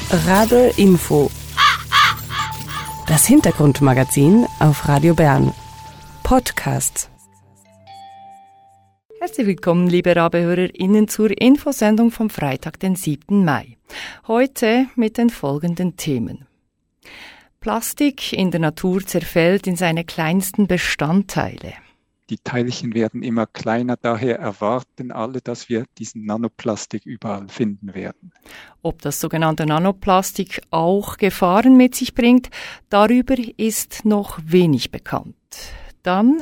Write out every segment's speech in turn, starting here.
Rabe Info. Das Hintergrundmagazin auf Radio Bern. Podcast. Herzlich willkommen, liebe Rabe-HörerInnen, zur Infosendung vom Freitag, den 7. Mai. Heute mit den folgenden Themen. Plastik in der Natur zerfällt in seine kleinsten Bestandteile. Die Teilchen werden immer kleiner, daher erwarten alle, dass wir diesen Nanoplastik überall finden werden. Ob das sogenannte Nanoplastik auch Gefahren mit sich bringt, darüber ist noch wenig bekannt. Dann: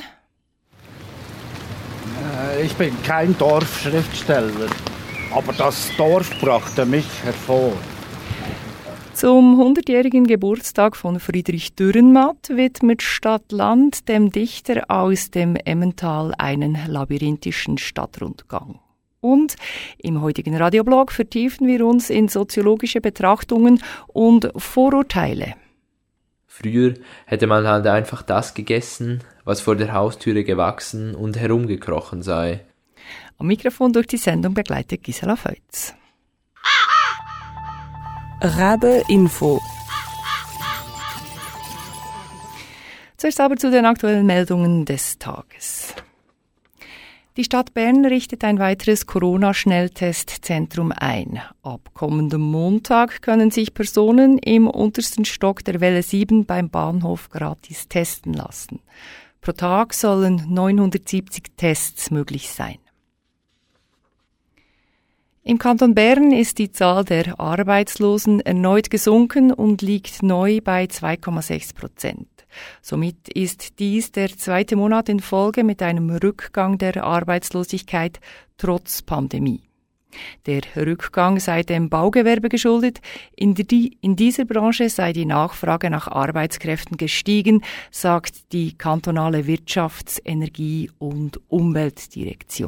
Ich bin kein Dorfschriftsteller, aber das Dorf brachte mich hervor. Zum 100-jährigen Geburtstag von Friedrich Dürrenmatt widmet Stadt-Land dem Dichter aus dem Emmental einen labyrinthischen Stadtrundgang. Und im heutigen Radioblog vertiefen wir uns in soziologische Betrachtungen und Vorurteile. Früher hätte man halt einfach das gegessen, was vor der Haustüre gewachsen und herumgekrochen sei. Am Mikrofon durch die Sendung begleitet Gisela Feutz. Rabe Info. Zuerst aber zu den aktuellen Meldungen des Tages. Die Stadt Bern richtet ein weiteres Corona-Schnelltestzentrum ein. Ab kommendem Montag können sich Personen im untersten Stock der Welle 7 beim Bahnhof gratis testen lassen. Pro Tag sollen 970 Tests möglich sein. Im Kanton Bern ist die Zahl der Arbeitslosen erneut gesunken und liegt neu bei 2,6%. Somit ist dies der zweite Monat in Folge mit einem Rückgang der Arbeitslosigkeit trotz Pandemie. Der Rückgang sei dem Baugewerbe geschuldet. In dieser Branche sei die Nachfrage nach Arbeitskräften gestiegen, sagt die kantonale Wirtschafts-, Energie- und Umweltdirektion.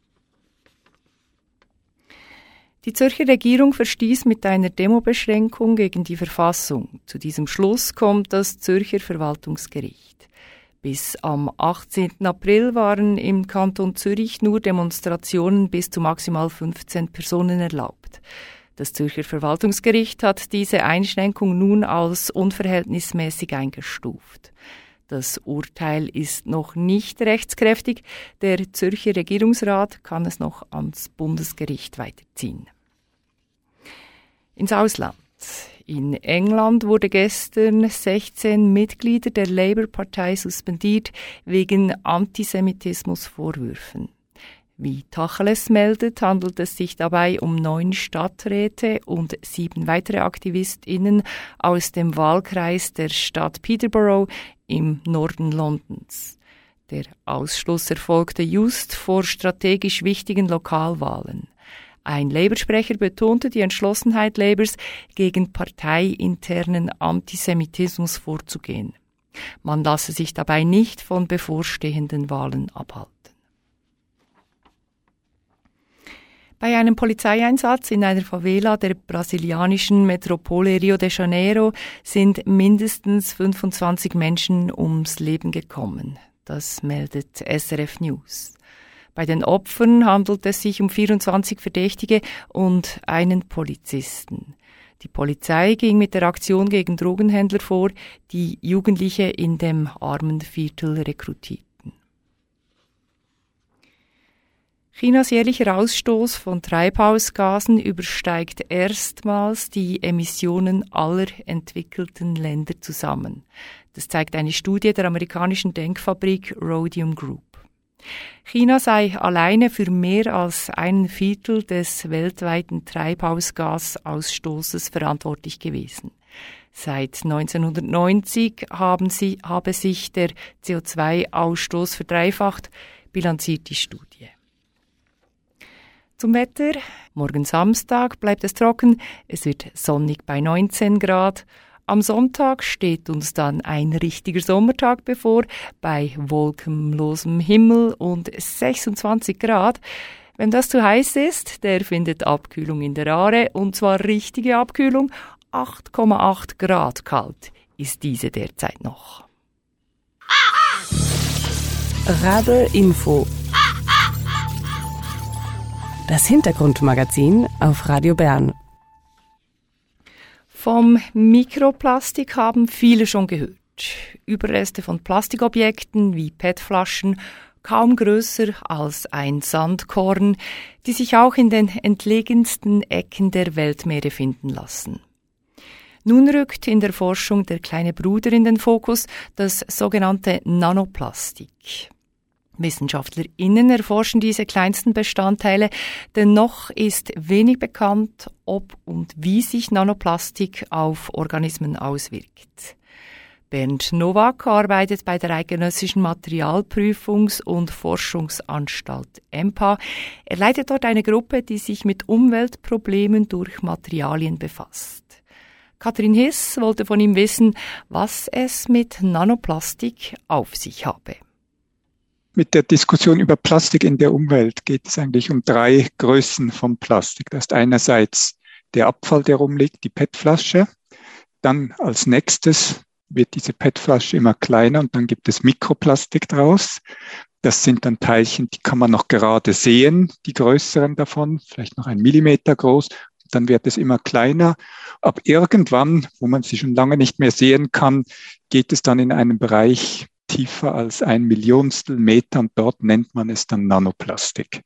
Die Zürcher Regierung verstieß mit einer Demobeschränkung gegen die Verfassung. Zu diesem Schluss kommt das Zürcher Verwaltungsgericht. Bis am 18. April waren im Kanton Zürich nur Demonstrationen bis zu maximal 15 Personen erlaubt. Das Zürcher Verwaltungsgericht hat diese Einschränkung nun als unverhältnismäßig eingestuft. Das Urteil ist noch nicht rechtskräftig. Der Zürcher Regierungsrat kann es noch ans Bundesgericht weiterziehen. Ins Ausland. In England wurde gestern 16 Mitglieder der Labour-Partei suspendiert wegen Antisemitismusvorwürfen. Wie Tacheles meldet, handelt es sich dabei um 9 Stadträte und 7 weitere AktivistInnen aus dem Wahlkreis der Stadt Peterborough im Norden Londons. Der Ausschluss erfolgte just vor strategisch wichtigen Lokalwahlen. Ein Labour-Sprecher betonte die Entschlossenheit Labours, gegen parteiinternen Antisemitismus vorzugehen. Man lasse sich dabei nicht von bevorstehenden Wahlen abhalten. Bei einem Polizeieinsatz in einer Favela der brasilianischen Metropole Rio de Janeiro sind mindestens 25 Menschen ums Leben gekommen. Das meldet SRF News. Bei den Opfern handelt es sich um 24 Verdächtige und einen Polizisten. Die Polizei ging mit der Aktion gegen Drogenhändler vor, die Jugendliche in dem armen Viertel rekrutierten. Chinas jährlicher Ausstoß von Treibhausgasen übersteigt erstmals die Emissionen aller entwickelten Länder zusammen. Das zeigt eine Studie der amerikanischen Denkfabrik Rhodium Group. China sei alleine für mehr als 1/4 des weltweiten Treibhausgasausstoßes verantwortlich gewesen. Seit 1990 habe sich der CO2-Ausstoß verdreifacht, bilanziert die Studie. Zum Wetter. Morgen Samstag bleibt es trocken. Es wird sonnig bei 19 Grad. Am Sonntag steht uns dann ein richtiger Sommertag bevor, bei wolkenlosem Himmel und 26 Grad. Wenn das zu heiß ist, der findet Abkühlung in der Aare, und zwar richtige Abkühlung. 8,8 Grad kalt ist diese derzeit noch. Rabe Info. Das Hintergrundmagazin auf Radio Bern. Vom Mikroplastik haben viele schon gehört. Überreste von Plastikobjekten wie PET-Flaschen, kaum größer als ein Sandkorn, die sich auch in den entlegensten Ecken der Weltmeere finden lassen. Nun rückt in der Forschung der kleine Bruder in den Fokus, das sogenannte Nanoplastik. WissenschaftlerInnen erforschen diese kleinsten Bestandteile, denn noch ist wenig bekannt, ob und wie sich Nanoplastik auf Organismen auswirkt. Bernd Nowak arbeitet bei der Eidgenössischen Materialprüfungs- und Forschungsanstalt EMPA. Er leitet dort eine Gruppe, die sich mit Umweltproblemen durch Materialien befasst. Katrin Hiss wollte von ihm wissen, was es mit Nanoplastik auf sich habe. Mit der Diskussion über Plastik in der Umwelt geht es eigentlich um 3 Größen von Plastik. Das ist einerseits der Abfall, der rumliegt, die PET-Flasche. Dann als nächstes wird diese PET-Flasche immer kleiner und dann gibt es Mikroplastik draus. Das sind dann Teilchen, die kann man noch gerade sehen, die größeren davon, vielleicht noch 1 Millimeter groß. Dann wird es immer kleiner. Ab irgendwann, wo man sie schon lange nicht mehr sehen kann, geht es dann in einen Bereich tiefer als 1 Millionstel Meter und dort nennt man es dann Nanoplastik.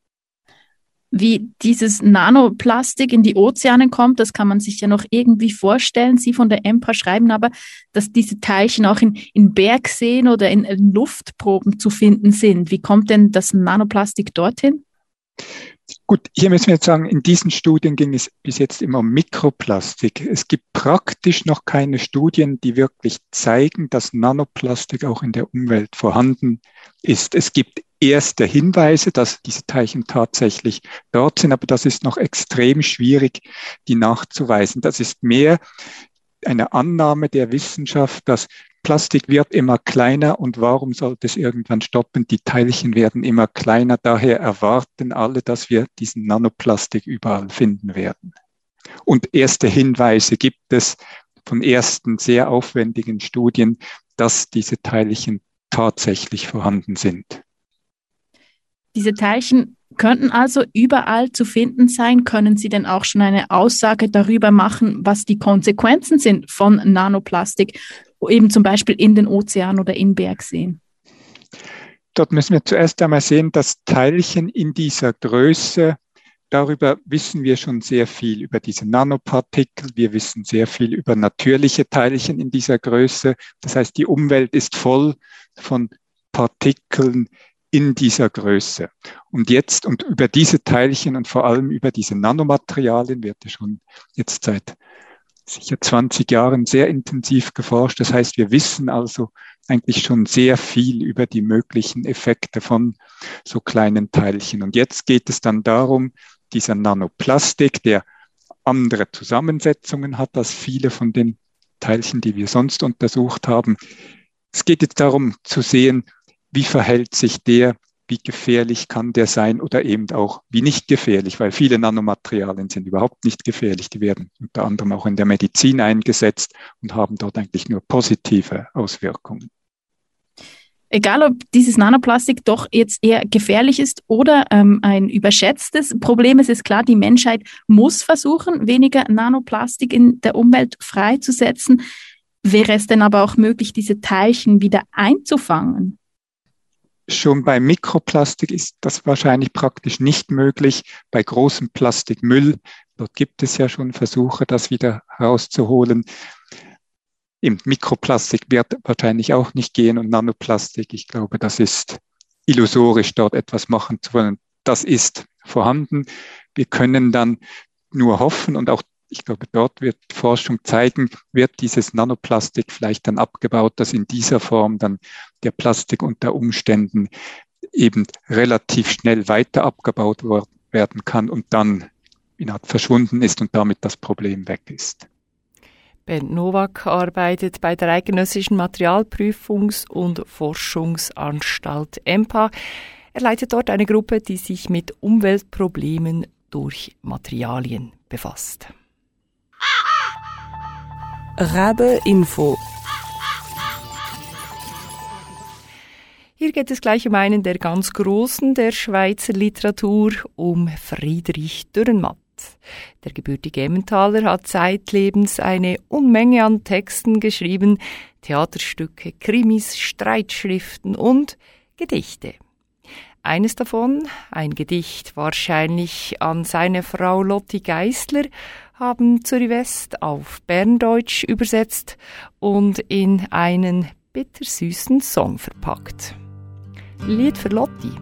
Wie dieses Nanoplastik in die Ozeane kommt, das kann man sich ja noch irgendwie vorstellen. Sie von der EMPA schreiben aber, dass diese Teilchen auch in Bergseen oder in Luftproben zu finden sind. Wie kommt denn das Nanoplastik dorthin? Gut, hier müssen wir jetzt sagen, in diesen Studien ging es bis jetzt immer um Mikroplastik. Es gibt praktisch noch keine Studien, die wirklich zeigen, dass Nanoplastik auch in der Umwelt vorhanden ist. Es gibt erste Hinweise, dass diese Teilchen tatsächlich dort sind, aber das ist noch extrem schwierig, die nachzuweisen. Das ist mehr eine Annahme der Wissenschaft, dass Plastik wird immer kleiner und warum sollte es irgendwann stoppen? Die Teilchen werden immer kleiner, daher erwarten alle, dass wir diesen Nanoplastik überall finden werden. Und erste Hinweise gibt es von ersten sehr aufwendigen Studien, dass diese Teilchen tatsächlich vorhanden sind. Diese Teilchen könnten also überall zu finden sein. Können Sie denn auch schon eine Aussage darüber machen, was die Konsequenzen sind von Nanoplastik, eben zum Beispiel in den Ozeanen oder in Bergseen? Dort müssen wir zuerst einmal sehen, dass Teilchen in dieser Größe, darüber wissen wir schon sehr viel, über diese Nanopartikel. Wir wissen sehr viel über natürliche Teilchen in dieser Größe. Das heißt, die Umwelt ist voll von Partikeln in dieser Größe. Und über diese Teilchen und vor allem über diese Nanomaterialien wird ja schon jetzt seit sicher 20 Jahren sehr intensiv geforscht. Das heißt, wir wissen also eigentlich schon sehr viel über die möglichen Effekte von so kleinen Teilchen. Und jetzt geht es dann darum, dieser Nanoplastik, der andere Zusammensetzungen hat als viele von den Teilchen, die wir sonst untersucht haben. Es geht jetzt darum zu sehen, wie verhält sich der, wie gefährlich kann der sein oder eben auch wie nicht gefährlich, weil viele Nanomaterialien sind überhaupt nicht gefährlich. Die werden unter anderem auch in der Medizin eingesetzt und haben dort eigentlich nur positive Auswirkungen. Egal, ob dieses Nanoplastik doch jetzt eher gefährlich ist oder ein überschätztes Problem, es ist klar, die Menschheit muss versuchen, weniger Nanoplastik in der Umwelt freizusetzen. Wäre es denn aber auch möglich, diese Teilchen wieder einzufangen? Schon bei Mikroplastik ist das wahrscheinlich praktisch nicht möglich. Bei großem Plastikmüll, dort gibt es ja schon Versuche, das wieder rauszuholen. Im Mikroplastik wird wahrscheinlich auch nicht gehen und Nanoplastik, ich glaube, das ist illusorisch, dort etwas machen zu wollen. Das ist vorhanden. Wir können dann nur hoffen und auch ich glaube, dort wird Forschung zeigen, wird dieses Nanoplastik vielleicht dann abgebaut, dass in dieser Form dann der Plastik unter Umständen eben relativ schnell weiter abgebaut werden kann und dann verschwunden ist und damit das Problem weg ist. Bernd Nowak arbeitet bei der Eidgenössischen Materialprüfungs- und Forschungsanstalt EMPA. Er leitet dort eine Gruppe, die sich mit Umweltproblemen durch Materialien befasst. Rabe Info. Hier geht es gleich um einen der ganz Großen der Schweizer Literatur, um Friedrich Dürrenmatt. Der gebürtige Emmentaler hat zeitlebens eine Unmenge an Texten geschrieben, Theaterstücke, Krimis, Streitschriften und Gedichte. Eines davon, ein Gedicht wahrscheinlich an seine Frau Lotti Geisler, haben Zürich West auf Berndeutsch übersetzt und in einen bittersüßen Song verpackt. Lied für Lotti.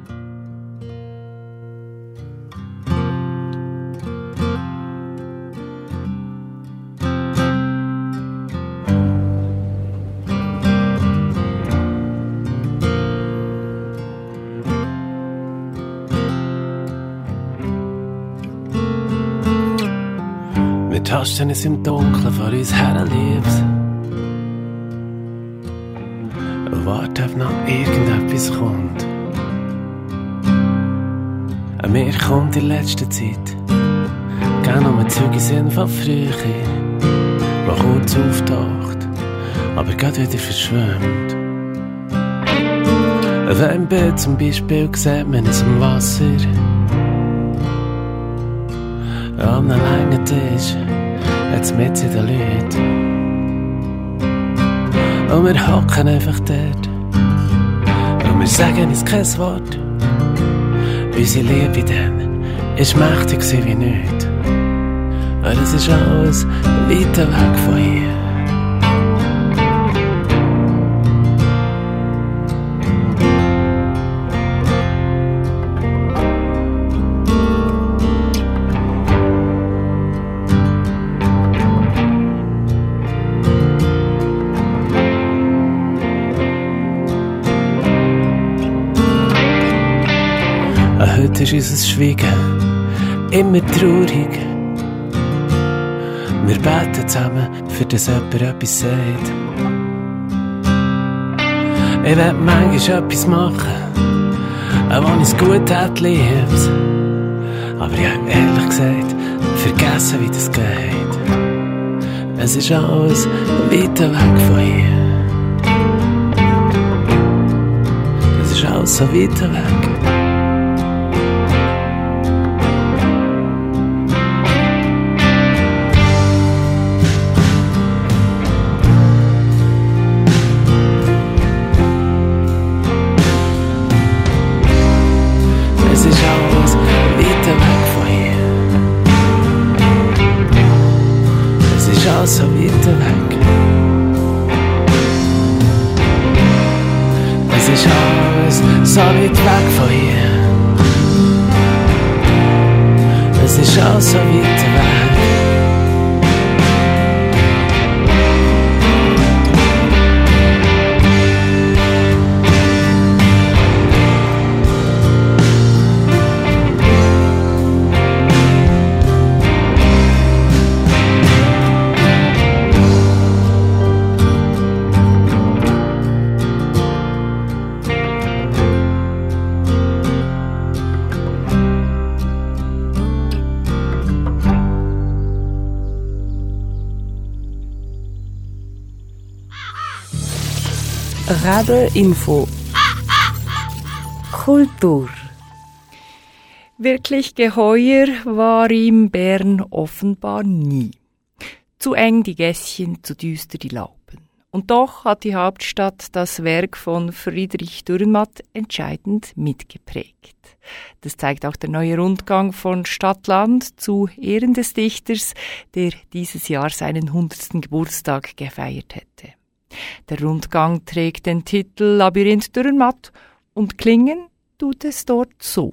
Wir tasten es im Dunkeln vor uns her, Liebes. Und warten, ob noch irgendetwas kommt. An mir kommt in letzter Zeit gerne um Züge sind von früher, wo kurz auftaucht, aber grad wieder verschwimmt. Auf einem Bild zum Beispiel sieht man es im Wasser. An einem langen Tisch, jetzt mit in den Leuten. Und wir hocken einfach dort. Und wir sagen uns kein Wort. Unsere Liebe dann ist mächtig wie nichts. Und es ist alles weiter weg von hier. Heute ist unser Schweigen immer traurig. Wir beten zusammen, für das jemand etwas sagt. Ich will manchmal etwas machen, auch wenn es gut hat, lieb's. Aber ich habe ehrlich gesagt vergessen, wie das geht. Es ist alles weiter weg von hier. Es ist alles so weiter weg. So weiter weg. Es ist alles so weit weg von hier. Es ist alles so weiter weg. Rabe Info. Kultur. Wirklich geheuer war ihm Bern offenbar nie. Zu eng die Gässchen, zu düster die Lauben. Und doch hat die Hauptstadt das Werk von Friedrich Dürrenmatt entscheidend mitgeprägt. Das zeigt auch der neue Rundgang von Stadt-Land zu Ehren des Dichters, der dieses Jahr seinen 100. Geburtstag gefeiert hätte. Der Rundgang trägt den Titel Labyrinth Dürrenmatt und klingen tut es dort so.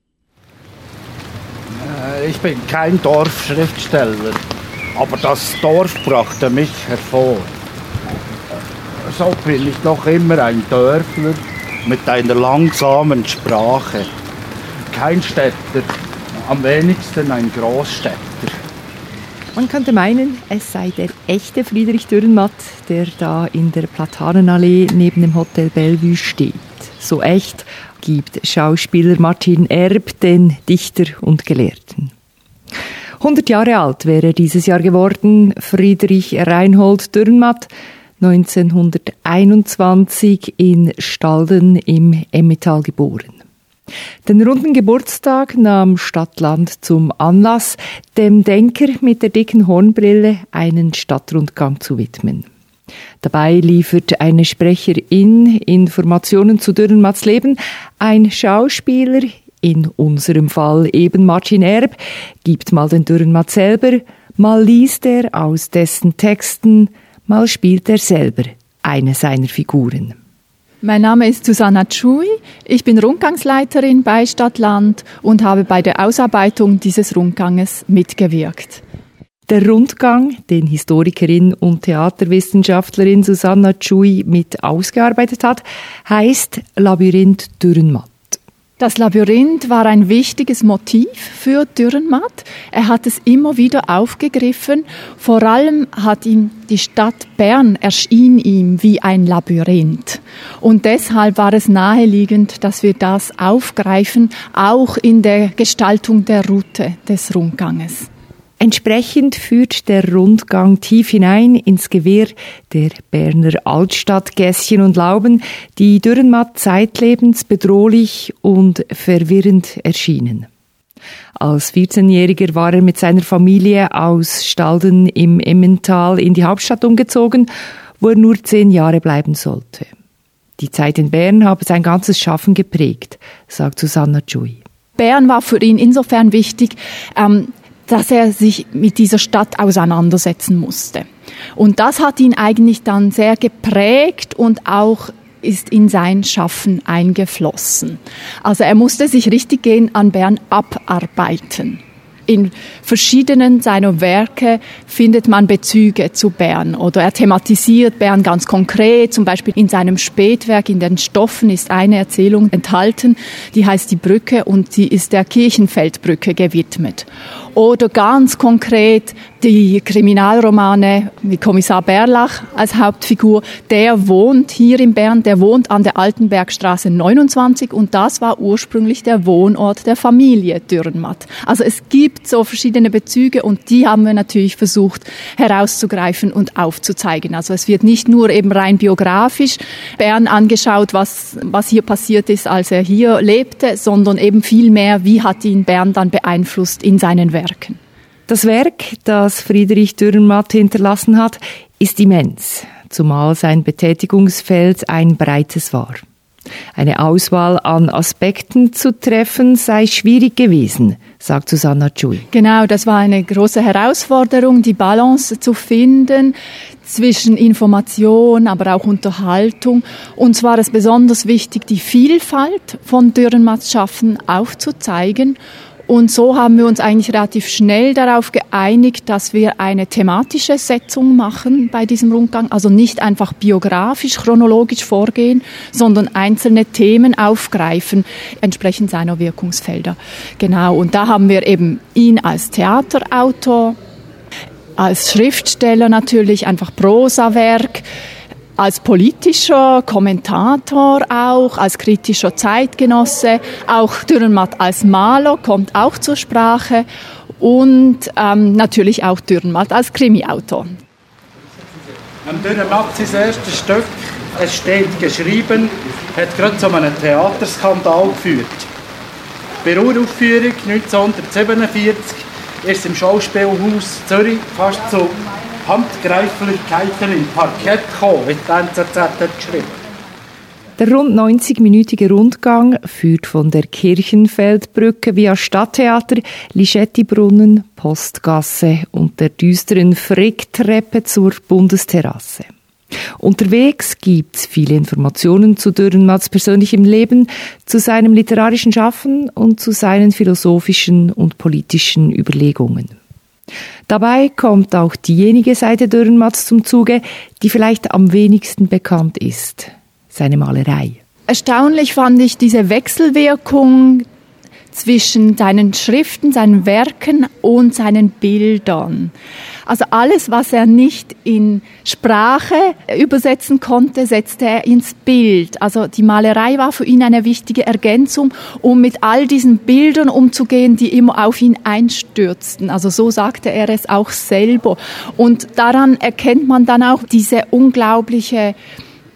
Ich bin kein Dorfschriftsteller, aber das Dorf brachte mich hervor. So bin ich noch immer ein Dörfler mit einer langsamen Sprache. Kein Städter, am wenigsten ein Großstädter. Man könnte meinen, es sei der echte Friedrich Dürrenmatt, der da in der Platanenallee neben dem Hotel Bellevue steht. So echt gibt Schauspieler Martin Erb den Dichter und Gelehrten. 100 Jahre alt wäre dieses Jahr geworden, Friedrich Reinhold Dürrenmatt, 1921 in Stalden im Emmental geboren. Den runden Geburtstag nahm Stadt-Land zum Anlass, dem Denker mit der dicken Hornbrille einen Stadtrundgang zu widmen. Dabei liefert eine Sprecherin Informationen zu Dürrenmatts Leben, ein Schauspieler, in unserem Fall eben Martin Erb, gibt mal den Dürrenmatt selber, mal liest er aus dessen Texten, mal spielt er selber eine seiner Figuren. Mein Name ist Susanna Tschuy, ich bin Rundgangsleiterin bei Stadt-Land und habe bei der Ausarbeitung dieses Rundganges mitgewirkt. Der Rundgang, den Historikerin und Theaterwissenschaftlerin Susanna Tschuy mit ausgearbeitet hat, heißt Labyrinth Dürrenmatt. Das Labyrinth war ein wichtiges Motiv für Dürrenmatt. Er hat es immer wieder aufgegriffen. Vor allem hat ihm die Stadt Bern erschien ihm wie ein Labyrinth. Und deshalb war es naheliegend, dass wir das aufgreifen, auch in der Gestaltung der Route des Rundganges. Entsprechend führt der Rundgang tief hinein ins Gewirr der Berner Altstadt, Gässchen und Lauben, die Dürrenmatt zeitlebens bedrohlich und verwirrend erschienen. Als 14-Jähriger war er mit seiner Familie aus Stalden im Emmental in die Hauptstadt umgezogen, wo er nur 10 Jahre bleiben sollte. Die Zeit in Bern habe sein ganzes Schaffen geprägt, sagt Susanna Tschuy. Bern war für ihn insofern wichtig, dass er sich mit dieser Stadt auseinandersetzen musste. Und das hat ihn eigentlich dann sehr geprägt und auch ist in sein Schaffen eingeflossen. Also er musste sich richtig gehen an Bern abarbeiten. In verschiedenen seiner Werke findet man Bezüge zu Bern oder er thematisiert Bern ganz konkret. Zum Beispiel in seinem Spätwerk In den Stoffen ist eine Erzählung enthalten, die heißt Die Brücke und sie ist der Kirchenfeldbrücke gewidmet. Oder ganz konkret die Kriminalromane mit Kommissar Bärlach als Hauptfigur. Der wohnt hier in Bern, der wohnt an der Altenbergstraße 29 und das war ursprünglich der Wohnort der Familie Dürrenmatt. Also es gibt so verschiedene Bezüge und die haben wir natürlich versucht herauszugreifen und aufzuzeigen. Also es wird nicht nur eben rein biografisch Bern angeschaut, was hier passiert ist, als er hier lebte, sondern eben viel mehr, wie hat ihn Bern dann beeinflusst in seinen Werken. Das Werk, das Friedrich Dürrenmatt hinterlassen hat, ist immens, zumal sein Betätigungsfeld ein breites war. Eine Auswahl an Aspekten zu treffen sei schwierig gewesen, sagt Susanna Tschuy. Genau, das war eine große Herausforderung, die Balance zu finden zwischen Information, aber auch Unterhaltung. Uns war es besonders wichtig, die Vielfalt von Dürrenmatts Schaffen aufzuzeigen. Und so haben wir uns eigentlich relativ schnell darauf geeinigt, dass wir eine thematische Setzung machen bei diesem Rundgang. Also nicht einfach biografisch, chronologisch vorgehen, sondern einzelne Themen aufgreifen, entsprechend seiner Wirkungsfelder. Genau, und da haben wir eben ihn als Theaterautor, als Schriftsteller natürlich einfach Prosawerk, als politischer Kommentator auch, als kritischer Zeitgenosse, auch Dürrenmatt als Maler kommt auch zur Sprache und natürlich auch Dürrenmatt als Krimiautor. Dürrenmatt, sein erstes Stück, es steht geschrieben, hat gerade zu einem Theaterskandal geführt. Bei der Uraufführung 1947 ist im Schauspielhaus Zürich fast zu Handgreiflichkeiten im Parkett gekommen, wie die NZZ hat geschrieben. Der rund 90-minütige Rundgang führt von der Kirchenfeldbrücke via Stadttheater, Lischettibrunnen, Postgasse und der düsteren Fricktreppe zur Bundesterrasse. Unterwegs gibt's viele Informationen zu Dürrenmatts persönlichem Leben, zu seinem literarischen Schaffen und zu seinen philosophischen und politischen Überlegungen. Dabei kommt auch diejenige Seite Dürrenmatts zum Zuge, die vielleicht am wenigsten bekannt ist: seine Malerei. Erstaunlich fand ich diese Wechselwirkung zwischen seinen Schriften, seinen Werken und seinen Bildern. Also alles, was er nicht in Sprache übersetzen konnte, setzte er ins Bild. Also die Malerei war für ihn eine wichtige Ergänzung, um mit all diesen Bildern umzugehen, die immer auf ihn einstürzten. Also so sagte er es auch selber. Und daran erkennt man dann auch diese unglaubliche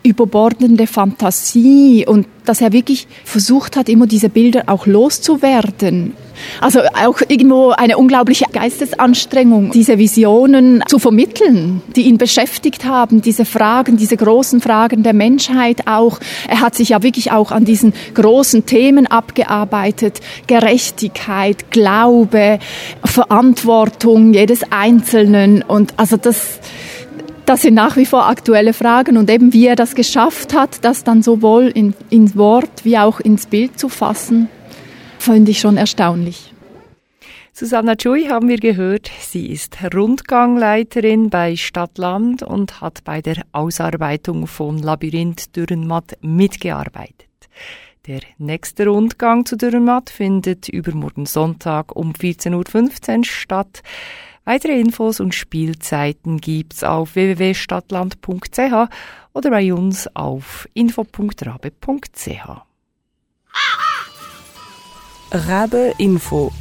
überbordende Fantasie und dass er wirklich versucht hat, immer diese Bilder auch loszuwerden. Also auch irgendwo eine unglaubliche Geistesanstrengung, diese Visionen zu vermitteln, die ihn beschäftigt haben, diese Fragen, diese großen Fragen der Menschheit auch. Er hat sich ja wirklich auch an diesen großen Themen abgearbeitet. Gerechtigkeit, Glaube, Verantwortung jedes Einzelnen und also das sind nach wie vor aktuelle Fragen und eben wie er das geschafft hat, das dann sowohl ins Wort wie auch ins Bild zu fassen, finde ich schon erstaunlich. Susanna Tschuy haben wir gehört. Sie ist Rundgangleiterin bei Stadt-Land und hat bei der Ausarbeitung von Labyrinth Dürrenmatt mitgearbeitet. Der nächste Rundgang zu Dürrenmatt findet übermorgen Sonntag um 14.15 Uhr statt. Weitere Infos und Spielzeiten gibt's auf www.stadtland.ch oder bei uns auf info.rabe.ch. Rabe Info.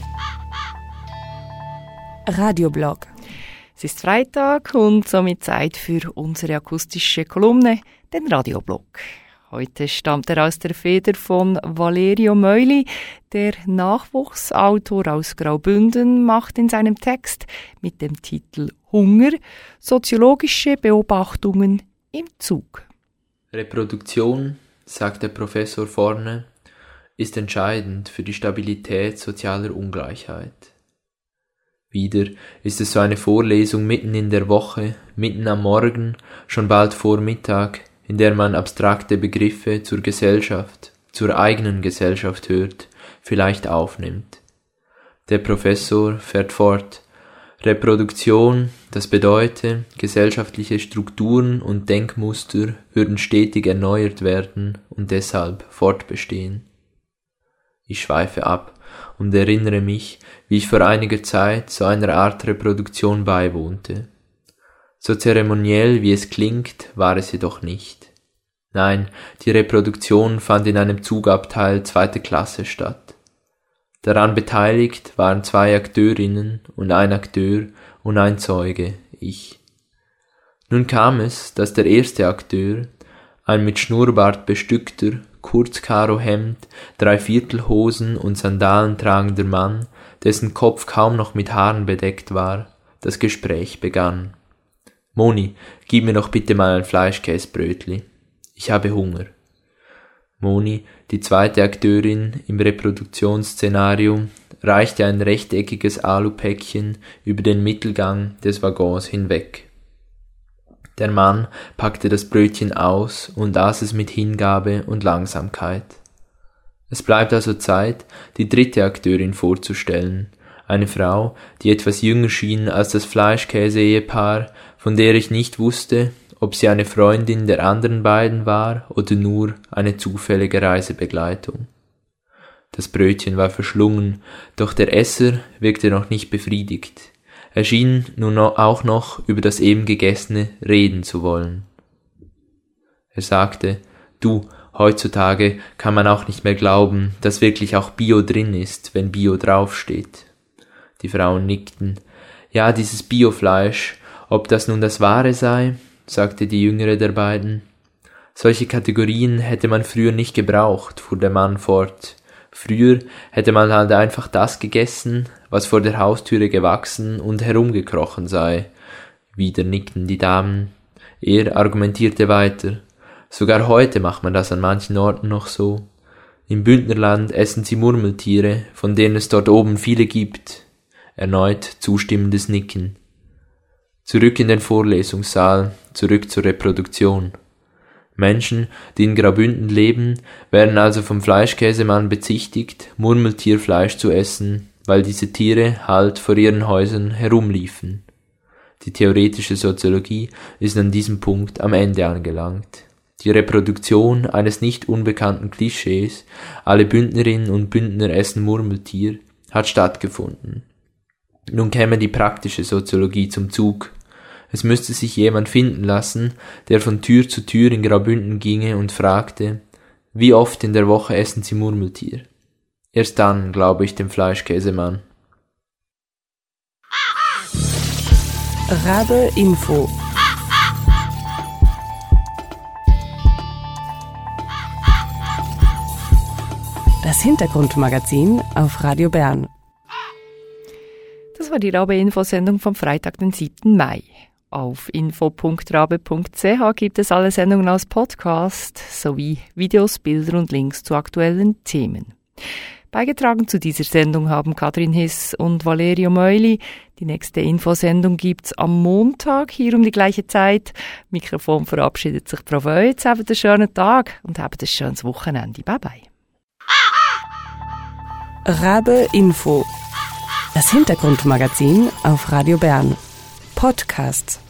Radioblog. Es ist Freitag und somit Zeit für unsere akustische Kolumne, den Radioblog. Heute stammt er aus der Feder von Valerio Meuli. Der Nachwuchsautor aus Graubünden macht in seinem Text mit dem Titel Hunger soziologische Beobachtungen im Zug. Reproduktion, sagt der Professor vorne, ist entscheidend für die Stabilität sozialer Ungleichheit. Wieder ist es so eine Vorlesung mitten in der Woche, mitten am Morgen, schon bald vor Mittag, in der man abstrakte Begriffe zur Gesellschaft, zur eigenen Gesellschaft hört, vielleicht aufnimmt. Der Professor fährt fort. Reproduktion, das bedeutet, gesellschaftliche Strukturen und Denkmuster würden stetig erneuert werden und deshalb fortbestehen. Ich schweife ab und erinnere mich, wie ich vor einiger Zeit so einer Art Reproduktion beiwohnte. So zeremoniell wie es klingt, war es jedoch nicht. Nein, die Reproduktion fand in einem Zugabteil 2. Klasse statt. Daran beteiligt waren 2 Akteurinnen und ein Akteur und ein Zeuge, ich. Nun kam es, dass der erste Akteur, ein mit Schnurrbart bestückter, Kurzkarohemd, Dreiviertelhosen und Sandalen tragender Mann, dessen Kopf kaum noch mit Haaren bedeckt war, das Gespräch begann. »Moni, gib mir doch bitte mal ein Fleischkäsbrötli. Ich habe Hunger.« Moni, die zweite Akteurin im Reproduktionsszenario, reichte ein rechteckiges Alupäckchen über den Mittelgang des Waggons hinweg. Der Mann packte das Brötchen aus und aß es mit Hingabe und Langsamkeit. Es bleibt also Zeit, die dritte Akteurin vorzustellen, eine Frau, die etwas jünger schien als das Fleischkäse-Ehepaar, von der ich nicht wusste, ob sie eine Freundin der anderen beiden war oder nur eine zufällige Reisebegleitung. Das Brötchen war verschlungen, doch der Esser wirkte noch nicht befriedigt. Er schien nun auch noch über das eben Gegessene reden zu wollen. Er sagte, »Du, heutzutage kann man auch nicht mehr glauben, dass wirklich auch Bio drin ist, wenn Bio draufsteht.« Die Frauen nickten. »Ja, dieses Biofleisch, ob das nun das Wahre sei?« sagte die jüngere der beiden. »Solche Kategorien hätte man früher nicht gebraucht«, fuhr der Mann fort. »Früher hätte man halt einfach das gegessen, was vor der Haustüre gewachsen und herumgekrochen sei.« Wieder nickten die Damen. Er argumentierte weiter. »Sogar heute macht man das an manchen Orten noch so. Im Bündnerland essen sie Murmeltiere, von denen es dort oben viele gibt.« Erneut zustimmendes Nicken. Zurück in den Vorlesungssaal, zurück zur Reproduktion. Menschen, die in Graubünden leben, werden also vom Fleischkäsemann bezichtigt, Murmeltierfleisch zu essen, weil diese Tiere halt vor ihren Häusern herumliefen. Die theoretische Soziologie ist an diesem Punkt am Ende angelangt. Die Reproduktion eines nicht unbekannten Klischees, alle Bündnerinnen und Bündner essen Murmeltier, hat stattgefunden. Nun käme die praktische Soziologie zum Zug. Es müsste sich jemand finden lassen, der von Tür zu Tür in Graubünden ginge und fragte, wie oft in der Woche essen Sie Murmeltier? Erst dann glaube ich dem Fleischkäsemann. Rabe Info. Das Hintergrundmagazin auf Radio Bern. Das war die Rabe-Info-Sendung vom Freitag, den 7. Mai. Auf info.rabe.ch gibt es alle Sendungen als Podcast sowie Videos, Bilder und Links zu aktuellen Themen. Beigetragen zu dieser Sendung haben Katrin Hiss und Valerio Meuli. Die nächste Infosendung gibt's am Montag, hier um die gleiche Zeit. Mikrofon verabschiedet sich Frau Wöitz. Habt einen schönen Tag und habt ein schönes Wochenende. Bye bye. Rabe Info. Das Hintergrundmagazin auf Radio Bern. Podcasts.